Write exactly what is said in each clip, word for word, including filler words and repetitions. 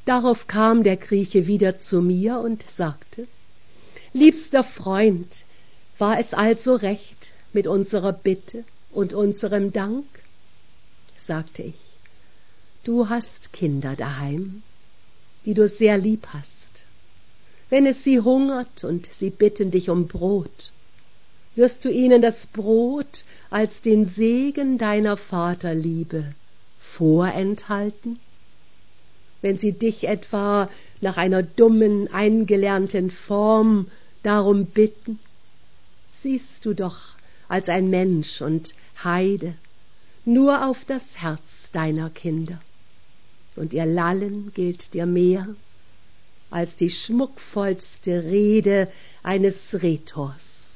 Darauf kam der Grieche wieder zu mir und sagte: »Liebster Freund, war es also recht mit unserer Bitte und unserem Dank?« Sagte ich: »Du hast Kinder daheim, die du sehr lieb hast. Wenn es sie hungert und sie bitten dich um Brot, wirst du ihnen das Brot als den Segen deiner Vaterliebe vorenthalten? Wenn sie dich etwa nach einer dummen, eingelernten Form darum bitten, siehst du doch als ein Mensch und Heide nur auf das Herz deiner Kinder, und ihr Lallen gilt dir mehr als die schmuckvollste Rede eines Rhetors.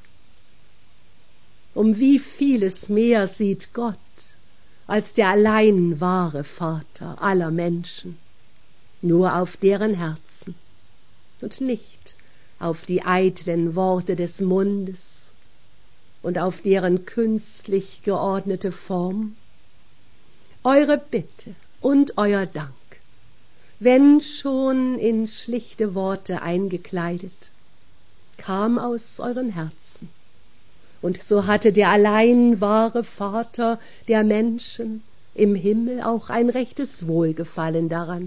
Um wie vieles mehr sieht Gott als der allein wahre Vater aller Menschen, nur auf deren Herzen und nicht auf die eitlen Worte des Mundes und auf deren künstlich geordnete Form. Eure Bitte und euer Dank, wenn schon in schlichte Worte eingekleidet, kam aus euren Herzen, und so hatte der allein wahre Vater der Menschen im Himmel auch ein rechtes Wohlgefallen daran.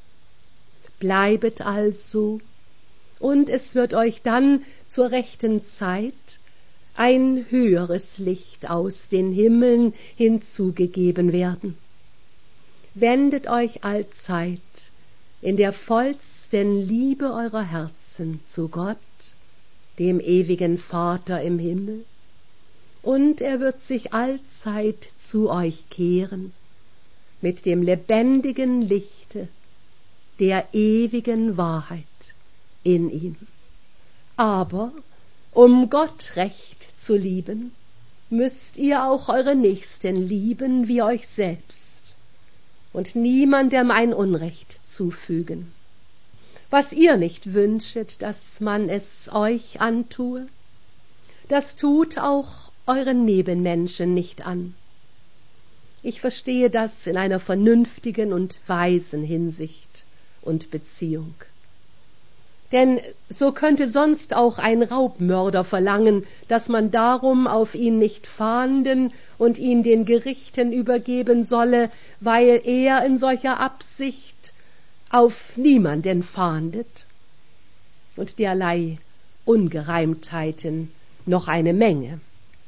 Bleibet also, und es wird euch dann zur rechten Zeit ein höheres Licht aus den Himmeln hinzugegeben werden. Wendet euch allzeit in der vollsten Liebe eurer Herzen zu Gott, dem ewigen Vater im Himmel, und er wird sich allzeit zu euch kehren mit dem lebendigen Lichte der ewigen Wahrheit in ihm. Aber um Gott recht zu lieben, müsst ihr auch eure Nächsten lieben wie euch selbst und niemandem ein Unrecht zufügen. Was ihr nicht wünschet, dass man es euch antue, das tut auch euren Nebenmenschen nicht an. Ich verstehe das in einer vernünftigen und weisen Hinsicht und Beziehung. Denn so könnte sonst auch ein Raubmörder verlangen, dass man darum auf ihn nicht fahnden und ihn den Gerichten übergeben solle, weil er in solcher Absicht auf niemanden fahndet. Und derlei Ungereimtheiten noch eine Menge.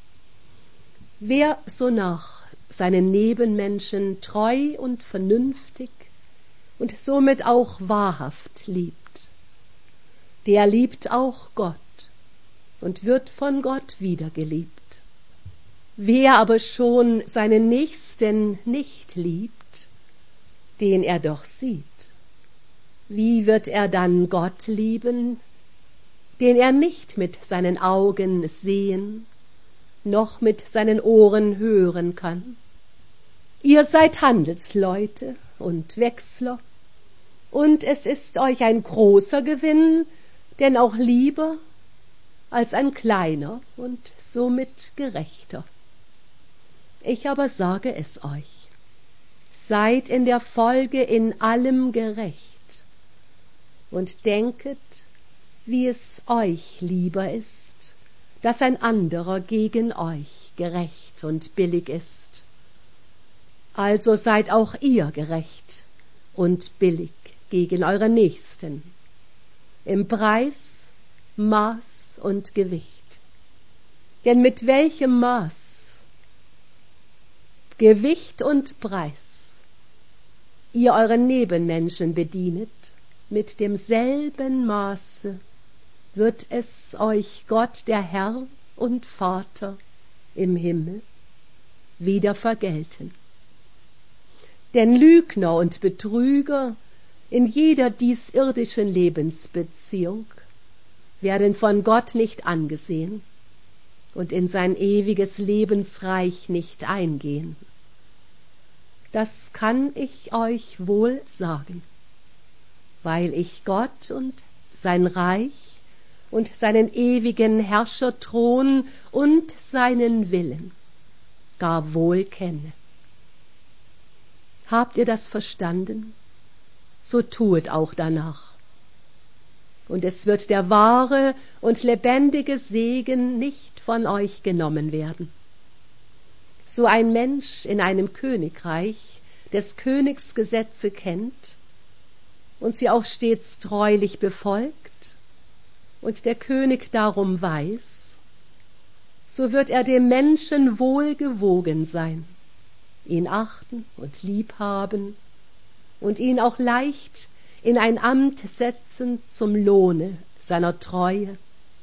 Wer sonach seinen Nebenmenschen treu und vernünftig und somit auch wahrhaft liebt, der liebt auch Gott und wird von Gott wiedergeliebt. Wer aber schon seinen Nächsten nicht liebt, den er doch sieht, wie wird er dann Gott lieben, den er nicht mit seinen Augen sehen, noch mit seinen Ohren hören kann? Ihr seid Handelsleute und Wechsler, und es ist euch ein großer Gewinn, denn auch lieber als ein kleiner und somit gerechter. Ich aber sage es euch: Seid in der Folge in allem gerecht und denket, wie es euch lieber ist, dass ein anderer gegen euch gerecht und billig ist. Also seid auch ihr gerecht und billig gegen eure Nächsten, im Preis, Maß und Gewicht. Denn mit welchem Maß, Gewicht und Preis ihr euren Nebenmenschen bedienet, mit demselben Maße wird es euch Gott, der Herr und Vater im Himmel, wieder vergelten. Denn Lügner und Betrüger in jeder dies irdischen Lebensbeziehung werden von Gott nicht angesehen und in sein ewiges Lebensreich nicht eingehen. Das kann ich euch wohl sagen, weil ich Gott und sein Reich und seinen ewigen Herrscherthron und seinen Willen gar wohl kenne. Habt ihr das verstanden? so tuet auch danach. Und es wird der wahre und lebendige Segen nicht von euch genommen werden. So ein Mensch in einem Königreich des Königs Gesetze kennt und sie auch stets treulich befolgt und der König darum weiß, so wird er dem Menschen wohlgewogen sein, ihn achten und liebhaben und ihn auch leicht in ein Amt setzen zum Lohne seiner Treue.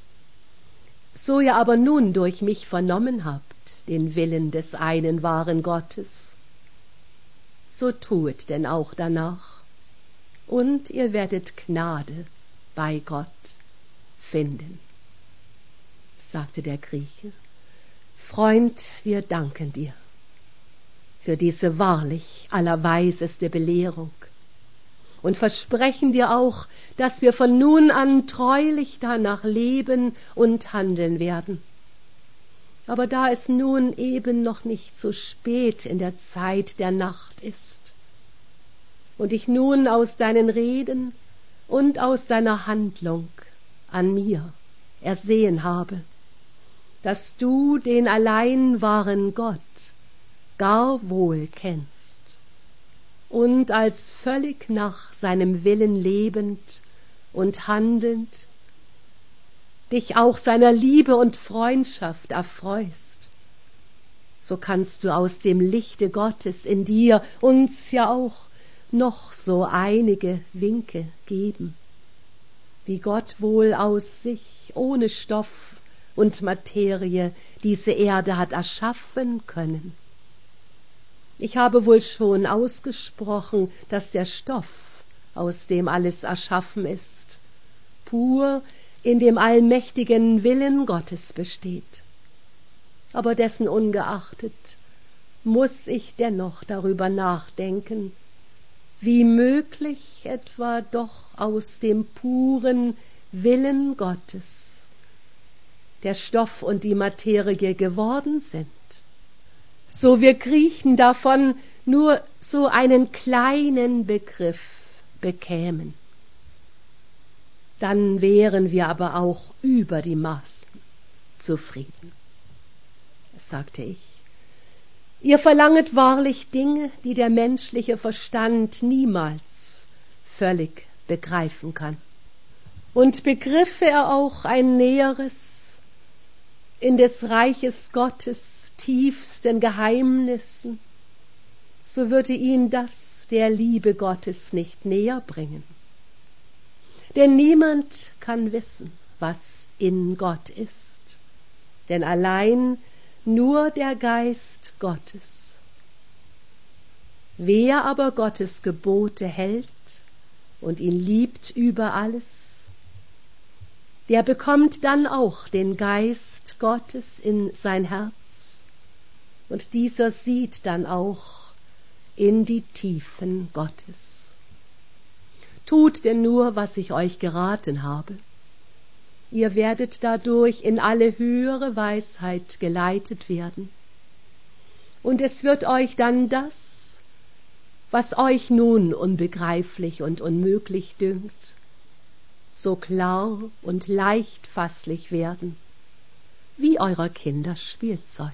So ihr aber nun durch mich vernommen habt, den Willen des einen wahren Gottes, so tuet denn auch danach, und ihr werdet Gnade bei Gott finden, sagte der Grieche. Freund, wir danken dir für diese wahrlich allerweiseste Belehrung und versprechen dir auch, dass wir von nun an treulich danach leben und handeln werden. Aber da es nun eben noch nicht so spät in der Zeit der Nacht ist und ich nun aus deinen Reden und aus deiner Handlung an mir ersehen habe, dass du den allein wahren Gott gar wohl kennst und als völlig nach seinem Willen lebend und handelnd dich auch seiner Liebe und Freundschaft erfreust, so kannst du aus dem Lichte Gottes in dir uns ja auch noch so einige Winke geben, wie Gott wohl aus sich ohne Stoff und Materie diese Erde hat erschaffen können. Ich habe wohl schon ausgesprochen, dass der Stoff, aus dem alles erschaffen ist, pur in dem allmächtigen Willen Gottes besteht. Aber dessen ungeachtet muß ich dennoch darüber nachdenken, wie möglich etwa doch aus dem puren Willen Gottes der Stoff und die Materie geworden sind. So wir Griechen davon nur so einen kleinen Begriff bekämen. Dann wären wir aber auch über die Maßen zufrieden, sagte ich. Ihr verlanget wahrlich Dinge, die der menschliche Verstand niemals völlig begreifen kann. Und begriffe er auch ein Näheres in des Reiches Gottes tiefsten Geheimnissen, so würde ihn das der Liebe Gottes nicht näher bringen. Denn niemand kann wissen, was in Gott ist, denn allein nur der Geist Gottes. Wer aber Gottes Gebote hält und ihn liebt über alles, der bekommt dann auch den Geist Gottes in sein Herz, und dieser sieht dann auch in die Tiefen Gottes. Tut denn nur, was ich euch geraten habe. Ihr werdet dadurch in alle höhere Weisheit geleitet werden. Und es wird euch dann das, was euch nun unbegreiflich und unmöglich dünkt, so klar und leicht fasslich werden, wie eurer Kinder Spielzeug.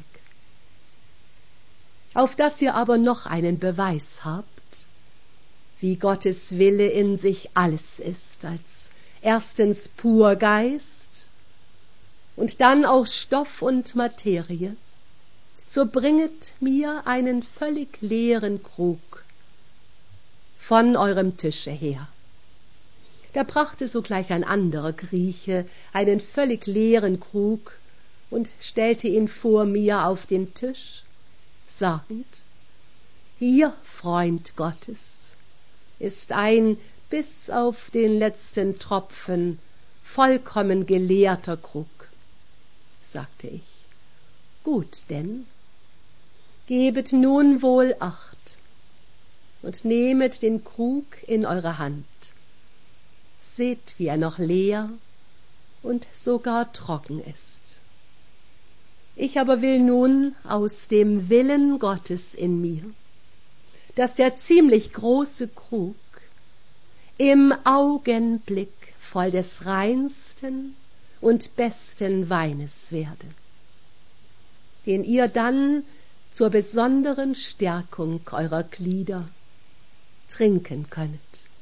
Auf dass ihr aber noch einen Beweis habt, wie Gottes Wille in sich alles ist, als erstens pur Geist und dann auch Stoff und Materie, so bringet mir einen völlig leeren Krug von eurem Tische her. Da brachte sogleich ein anderer Grieche einen völlig leeren Krug und stellte ihn vor mir auf den Tisch, sagend: Hier, Freund Gottes, ist ein bis auf den letzten Tropfen vollkommen geleerter Krug, sagte ich. Gut denn, gebet nun wohl Acht und nehmet den Krug in eure Hand. Seht, wie er noch leer und sogar trocken ist. Ich aber will nun aus dem Willen Gottes in mir, dass der ziemlich große Krug im Augenblick voll des reinsten und besten Weines werde, den ihr dann zur besonderen Stärkung eurer Glieder trinken könnet.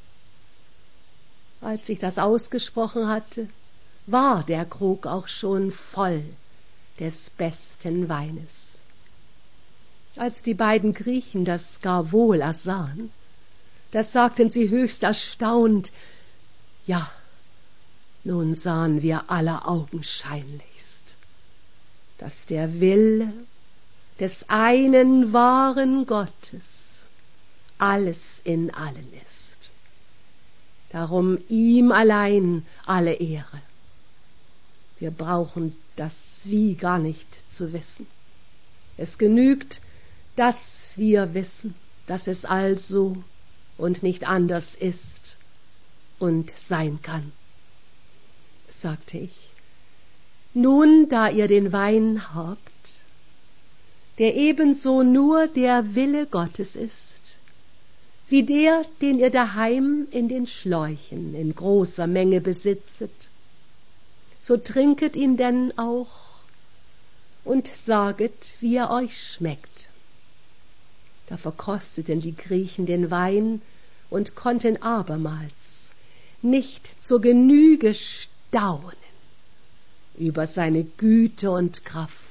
Als ich das ausgesprochen hatte, war der Krug auch schon voll des besten Weines. Als die beiden Griechen das gar wohl ersahen, da sagten sie höchst erstaunt: Ja, nun sahen wir alleraugenscheinlichst, dass der Wille des einen wahren Gottes alles in allen ist. Darum ihm allein alle Ehre. Wir brauchen das Wie gar nicht zu wissen. Es genügt, dass wir wissen, dass es also und nicht anders ist und sein kann. Sagte ich: Nun, da ihr den Wein habt, der ebenso nur der Wille Gottes ist, wie der, den ihr daheim in den Schläuchen in großer Menge besitzet, so trinket ihn denn auch und saget, wie er euch schmeckt. Da verkosteten die Griechen den Wein und konnten abermals nicht zur Genüge staunen über seine Güte und Kraft.